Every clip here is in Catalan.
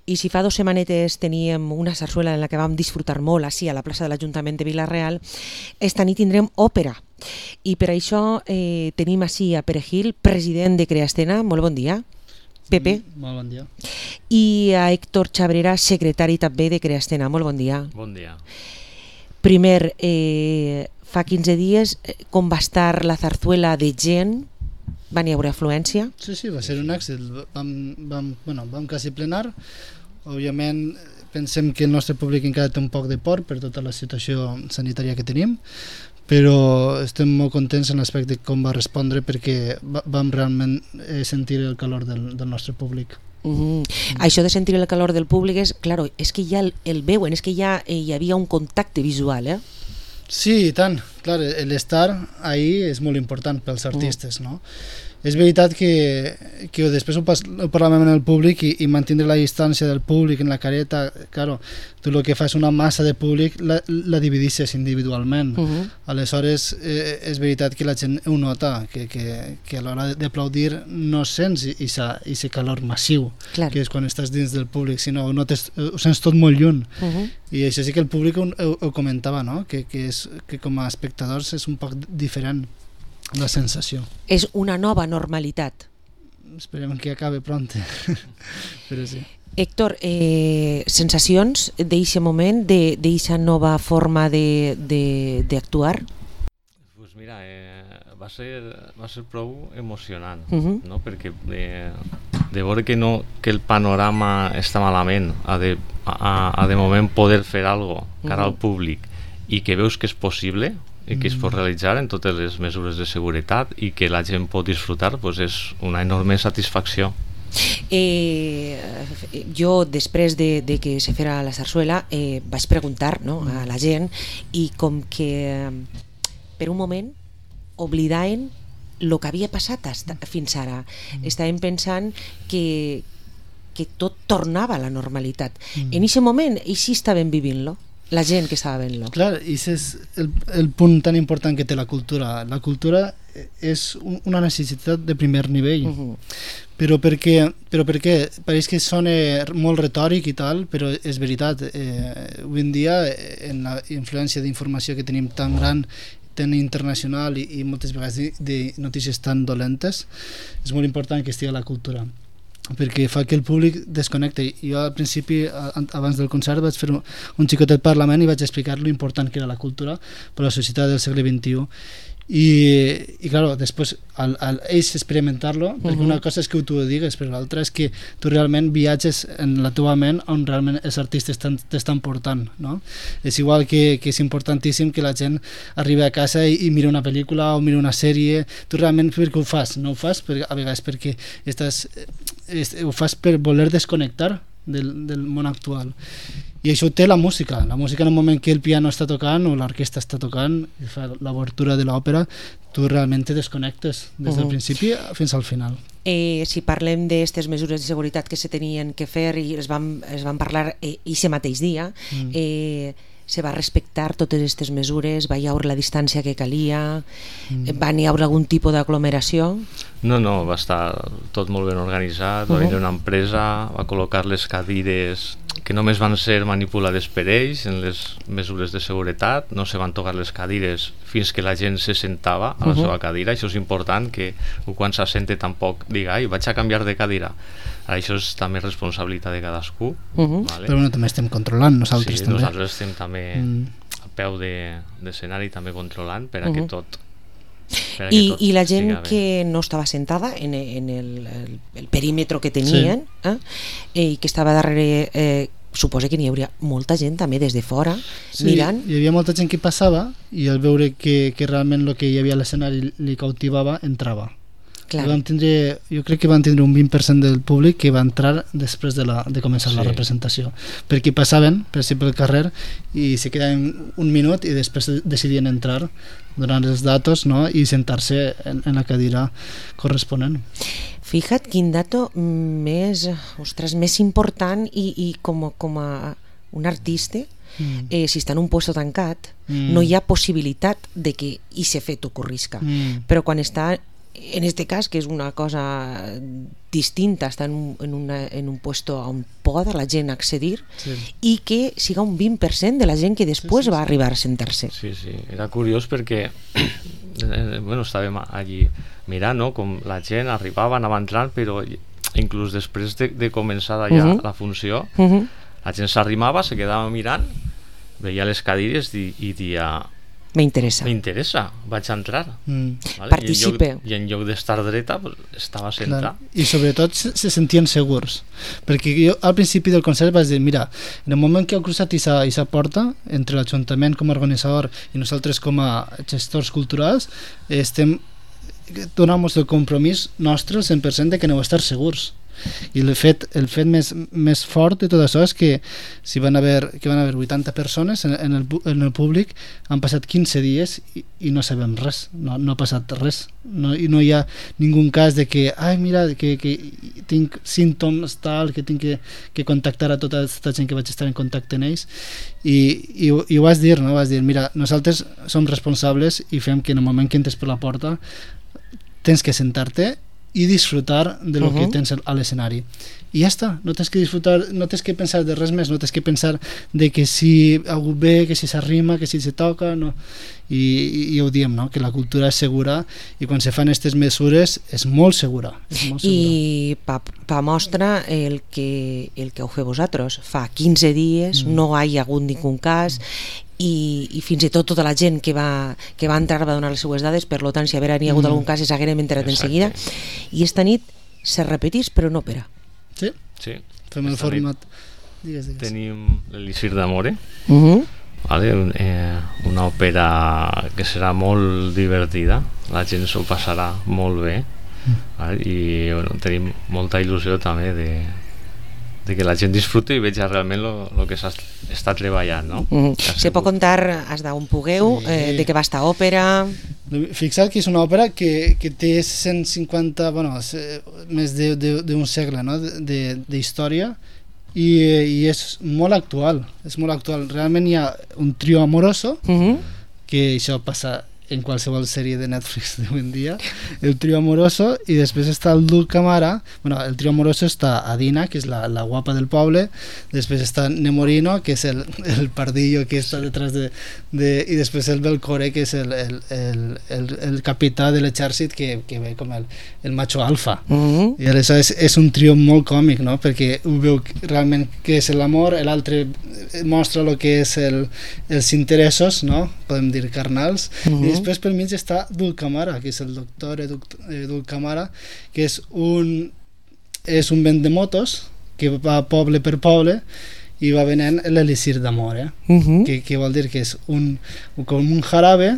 I si fa 2 setmanetes teníem una sarsuela en la que vam disfrutar molt així a la plaça de l'Ajuntament de Vila-real, esta nit tindrem òpera. I per això tenim així a Pere Gil, president de Creastena. Molt bon dia. Pepe. Molt bon dia. I a Héctor Chabrera, secretari també de Creastena. Molt bon dia. Bon dia. Primer, fa 15 dies, com va estar la zarzuela de gent? Va n'hi haver afluència? Sí, va ser un èxit. Vam quasi plenar. Òbviament, pensem que el nostre públic encara té un poc de por per tota la situació sanitària que tenim, però estem molt contents en l'aspecte com va respondre, perquè vam realment sentir el calor del nostre públic. Això de sentir el calor del públic és, claro, és que ja el veuen, és que ja hi havia un contacte visual, Sí, i tant. Clar, l'estar ahí és molt important pels artistes, no? És veritat que després ho parlàvem en el públic i mantindre la distància del públic en la careta, claro, tu el que fas una massa de públic la dividisses individualment. Aleshores és veritat que la gent ho nota, que a l'hora d'aplaudir no sents aquest calor massiu, que és quan estàs dins del públic, sinó ho sents tot molt lluny. I això sí que el públic ho comentava, no? Que com a espectadors és un poc diferent la sensació. És una nova normalitat. Esperem que acabe pront, però sí. Héctor, sensacions d'aquest moment, d'aquesta nova forma d'actuar? Pues mira, va ser prou emocionant, no? Perquè de veure que el panorama està malament, a de moment poder fer alguna cosa cara al públic i que veus que és possible i que es pot realitzar en totes les mesures de seguretat i que la gent pot disfrutar, pues és una enorme satisfacció. Jo, després de que se fera la sarsuela, vaig preguntar a la gent, i com que per un moment oblidaven el que havia passat fins ara. Estàvem pensant que tot tornava a la normalitat. En aquest moment, així estàvem vivint-lo, la gent que estava veient-lo. Clar, i és el punt tan important que té la cultura. La cultura és una necessitat de primer nivell. Però per què? Pareix que sona molt retòric i tal, però és veritat. Avui en dia, en la influència d'informació que tenim tan gran, tan internacional i moltes vegades de notícies tan dolentes, és molt important que estigui a la cultura, perquè fa que el públic desconnecti. Jo al principi, abans del concert, vaig fer un xicotet parlament i vaig explicar l'important que era la cultura per a la societat del segle XXI. I claro, després ells experimentar-lo, perquè una cosa és que tu ho digues, però l'altra és que tu realment viatges en la teva ment on realment els artistes t'estan portant, no? És igual que és importantíssim que la gent arribi a casa i mira una pel·lícula o mira una sèrie. Tu realment perquè ho fas, no ho fas a vegades perquè ho fas per voler desconnectar del món actual. I això té la música en el moment que el piano està tocant o l'orquestra està tocant i fa l'obertura de l'òpera, tu realment te desconnectes des del principi fins al final. Si parlem d'aquestes mesures de seguretat que se tenien que fer i es van parlar aquest mateix dia, se va respectar totes aquestes mesures, va hi haver la distància que calia, va hi haver algun tipus d'aglomeració? No, va estar tot molt ben organitzat, va venir una empresa, va col·locar les cadires que només van ser manipulades per ells en les mesures de seguretat, no se van tocar les cadires fins que la gent se sentava a la seva cadira. Això és important, que quan s'assente tampoc diga, vaig a canviar de cadira. Això és també responsabilitat de cadascú. Però també estem controlant nosaltres. Sí, nosaltres estem també a peu d'escenari també controlant per a que tot... I la gent que no estava sentada en el perímetre que tenien i que estava darrere, suposo que n'hi hauria molta gent també des de fora mirant. Hi havia molta gent que passava i al veure que realment el que hi havia a l'escenari li cautivava, entrava. Jo crec que van tindre un 20% del públic que va entrar després de començar la representació, perquè passaven per exemple al carrer i se quedaven un minut i després decidien entrar, donar els datos i sentar-se en la cadira corresponent. Fija't quin dato més important i com a un artista, si està en un lloc tancat no hi ha possibilitat de que aquest fet ocorrisca, però quan està en este cas, que és una cosa distinta, estar en un puesto on poda la gent accedir, i que siga un 20% de la gent que després va arribar a sentar-se. Sí, era curiós perquè estàvem allí mirant, no?, com la gent arribava, anava entrant, però inclús després de començar allà la funció, la gent s'arrimava, se quedava mirant, veia les cadires i dia... M'interessa, vaig entrar. Vale? Participe. I en lloc d'estar dreta, estava sentat. I sobretot se sentien segurs. Perquè jo al principi del concert vaig dir, mira, en el moment que heu cruzat aquesta porta, entre l'Ajuntament com a organitzador i nosaltres com a gestors culturals, estem donant-nos el compromís nostre, el 100%, de que aneu a estar segurs. I el fet més fort de tot això és que van haver 80 persones en el públic, han passat 15 dies i no sabem res, no ha passat res, i no hi ha ningú cas de que mira, que tinc símptomes tal, que tinc que contactar a tota aquesta gent que vaig estar en contacte amb ells, i ho vas dir, no? Vas dir, mira, nosaltres som responsables i fem que en el moment que entres per la porta tens que sentar-te i disfrutar de lo que tens a l'escenari, i ja està, no tens que disfrutar, no tens que pensar de res més, no tens que pensar de que si algú ve, que si s'arrima, que si se toca, no. I ho diem, no?, que la cultura és segura i quan se fan aquestes mesures és molt segura, i pa mostra el que ho feu vosaltres, fa 15 dies no hi ha hagut ningun cas, i fins i tot tota la gent que va entrar va donar les seues dades, per tant si hi hagut algun cas s'hagueren enterat en seguida, i esta nit se repetís però no opera. Sí. Fem el format. Digues. Tenim l'Elixir d'Amore, una òpera que serà molt divertida, la gent s'ho passarà molt bé, i tenim molta il·lusió també de que la gent disfruti i veja realment el que s'està treballant, no? Se pot contar fins d'on pugueu, de què va esta òpera? Fixa't que és una òpera que té 150, més d'un segle, no?, d'història, i és molt actual, realment hi ha un trio amoroso, que això passa en qualsevol sèrie de Netflix d'avui en dia, el trio amoroso, i després està el Dulcamara. El trio amoroso està Adina, que és la guapa del poble, després està Nemorino, que és el pardillo que està detrás i després el Belcore, que és el capità de l'exèrcit, que ve com el macho alfa, i aleshores és un trio molt còmic, no?, perquè ho veu realment que és l'amor, l'altre mostra el que és els interessos, no?, podem dir carnals, i després per mig està Dulcamara, que és el doctor Dulcamara, que és un vent de motos que va poble per poble i va venent l'Elixir d'Amore, que vol dir que és com un jarabe,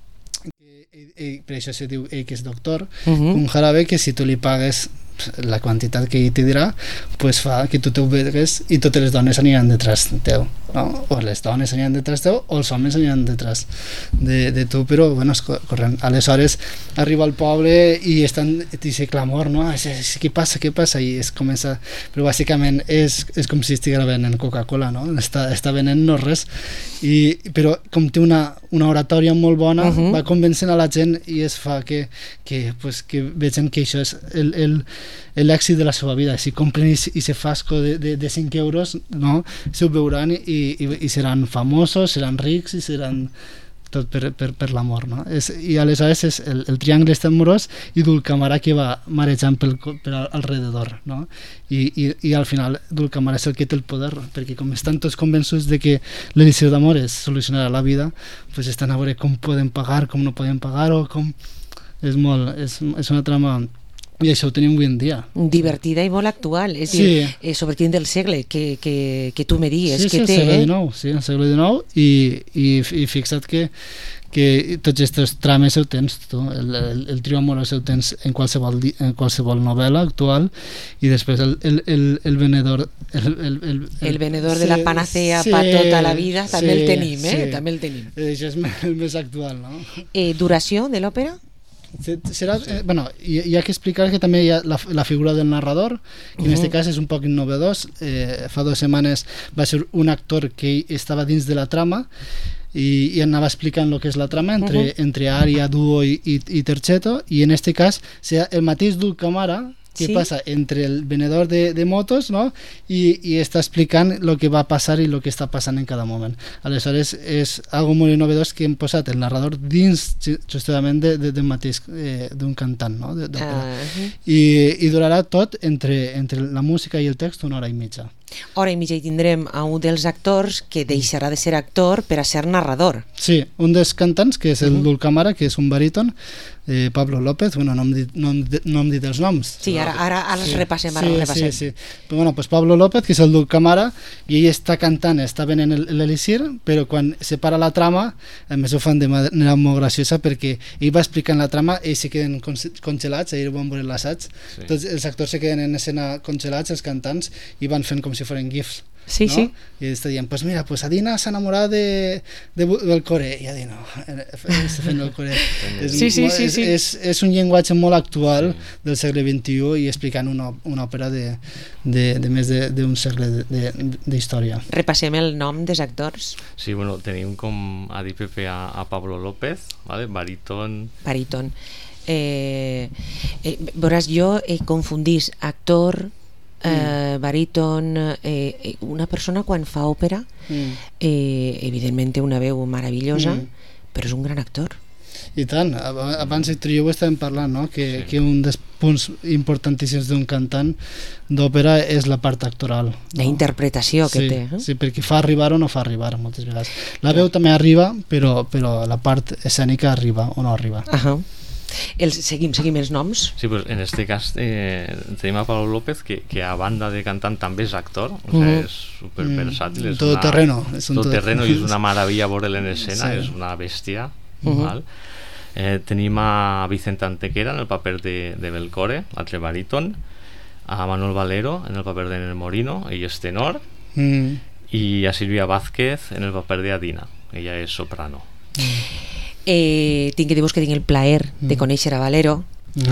per això se diu ell que és doctor, un jarabe que si tu li pagues la quantitat que ell te dirà, pues fa que tu te ho begues i totes les dones aniran detrás teu, no? O les dones aniran detrás teu o els homes aniran detrás de tu, però corrent. Aleshores arriba al poble i estan aquest clamor, no? Què passa? I es comença, però bàsicament és com si estigués venent Coca-Cola, no? Està venent no res, però com té una oratòria molt bona, va convencent a la gent i es fa que vegin que això és l'èxit de la seva vida. Si compren i se fasco de 5 euros, no? Se ho veuran i seran famosos, seran rics i seran tot per l'amor, no? I aleshores és el triangle està amorós i Dulcamara que va marejant per alrededor, no? I al final Dulcamara és el que té el poder, perquè com estan tots convençuts de que l'Elixir d'Amore solucionarà la vida, pues estan a veure com poden pagar, com no poden pagar, o com... És una trama, i això ho tenim avui en dia. Divertida i molt actual, és dir, sobretot del segle que tu me dius que té. Sí, el segle XIX, i fixa't que tots aquests trames ho tens tu, el trio amorós ho tens en qualsevol novel·la actual, i després el venedor de la panacea per tota la vida també el tenim, també el tenim. Això és el més actual, no? Duració de l'òpera? Hi ha que explicar que també hi ha la figura del narrador, que en aquest cas és un poc innovador. Fa 2 setmanes va ser un actor que estava dins de la trama, i anava explicant el que és la trama entre ària, duo i terceto, i en este cas el mateix Dulcamara que passa entre el venedor de motos, no? I està explicant el que va passar i el que està passant en cada moment. Aleshores és algo molt novedós que hem posat el narrador dins justament d'un mateix d'un cantant, no? I durarà tot entre la música i el text 1 hora i mitja. Hora i mitja hi tindrem a un dels actors que deixarà de ser actor per a ser narrador. Sí, un dels cantants, que és el Dulcamara, que és un baríton, Pablo López, bueno, no hem dit els noms. Sí, ara els repassem. Sí. Però, bueno, pues Pablo López, que és el Dulcamara, i ell està cantant, està venent l'elixir, però quan se para la trama, a més ho fan de manera molt graciosa, perquè ell va explicant la trama, ells se queden congelats, ahir van veure l'assaig, tots els actors se queden en escena congelats, els cantants, i van fent com si foren gifs. Sí, no? sí. I està dient, pues mira, pues Adina s'ha enamorat del core, i Adina està fent el core. Sí. És un llenguatge molt actual del segle XXI i explicant una òpera de més d'un segle d'història. Repassem el nom dels actors. Sí, bueno, tenim com a dir Pepe a Pablo López, ¿vale? Baríton. Veuràs, jo confundís actor, baríton, una persona quan fa òpera evidentment té una veu meravellosa, però és un gran actor. I tant, abans tu i jo ho estàvem parlant, no? Que un dels punts importantíssims d'un cantant d'òpera és la part actoral, no? La interpretació que té. Sí, perquè fa arribar o no fa arribar moltes vegades. La veu també arriba, però la part escènica arriba o no arriba. Seguim els noms. Sí, pues en este cas tenim a Pablo López, que a banda de cantant també és actor, o sea, és super versàtil, és todoterreno i és una meravella veure-lo en escena, és una bèstia. Val? Tenim a Vicente Antequera en el paper de Belcore, l'altre baríton, a Manuel Valero en el paper de Nel Morino, ell és tenor, i a Silvia Vázquez en el paper de Adina, ella és soprano. Tinc que dir-vos que tinc el plaer de conèixer a Valero,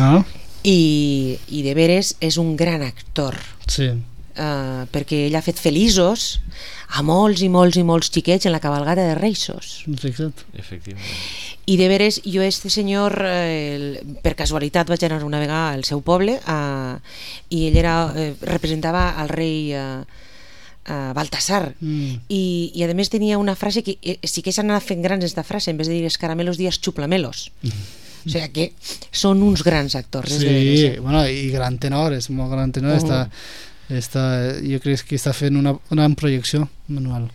i de veres és un gran actor, perquè ell ha fet feliços a molts i molts xiquets en la cabalgata de Reixos. Efectivament. I de veres, jo este senyor per casualitat vaig anar una vegada al seu poble i ell representava al rei Baltasar, i a més tenia una frase que sí que s'han anat fent grans esta frase, en vez de dir escaramelos dies xuplamelos, o sigui que són uns grans actors. Sí, bueno, i gran tenor, és molt gran tenor, jo crec que està fent una gran projecció, Manuel.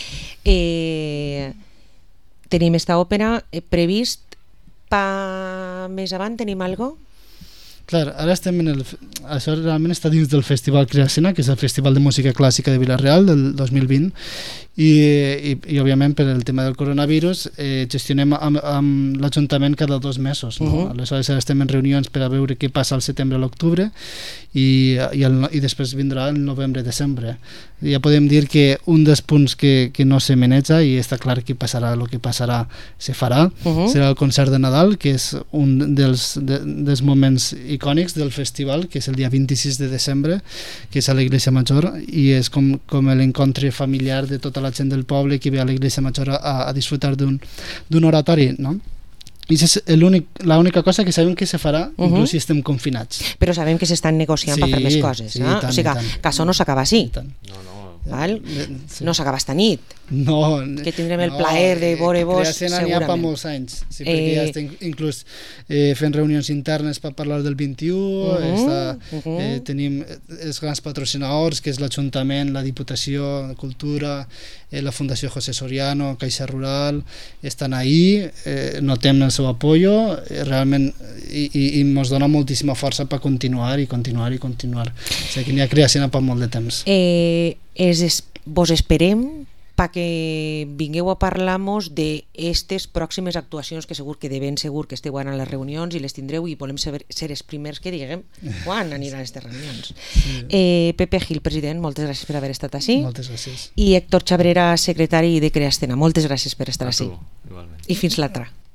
Tenim esta òpera previst més avant, tenim alguna cosa? Clar, ara estem això realment està dins del Festival Creacena, que és el Festival de Música Clàssica de Vila-real del 2020, i òbviament per el tema del coronavirus gestionem amb l'Ajuntament cada 2 mesos, no? Aleshores estem en reunions per a veure què passa al setembre a l'octubre i després vindrà el novembre-desembre. Ja podem dir que un dels punts que no se maneja i està clar que passarà el que passarà se farà, serà el concert de Nadal, que és un dels moments icònics del festival, que és el dia 26 de desembre, que és a l'Iglesia Major, i és com l'encontre familiar de tota la gent del poble que ve a l'Iglesia Major a disfrutar d'un oratori, no? I és l'única cosa que sabem que se farà, inclús si estem confinats. Però sabem que s'estan negociant per fer més coses, o sigui que això no s'acaba així. No s'acaba esta nit, que tindrem el plaer de veure-vos segurament. N'hi ha per molts anys, perquè ja estem inclús fent reunions internes per parlar del 21, tenim els grans patrocinadors, que és l'Ajuntament, la Diputació de Cultura, la Fundació José Soriano, Caixa Rural, estan ahí, notem el seu apoyo realment, i ens dona moltíssima força per continuar, o sigui que n'hi ha creació per molt de temps. Vos esperem perquè vingueu a parlar-nos d'aquestes pròximes actuacions, que segur que de ben segur que esteu anant a les reunions i les tindreu, i volem ser els primers que diguem quan aniran aquestes reunions. Pepe Gil, president, moltes gràcies per haver estat així. Moltes gràcies. I Héctor Xabrera, secretari de Creascena, moltes gràcies per estar així. I fins l'altra.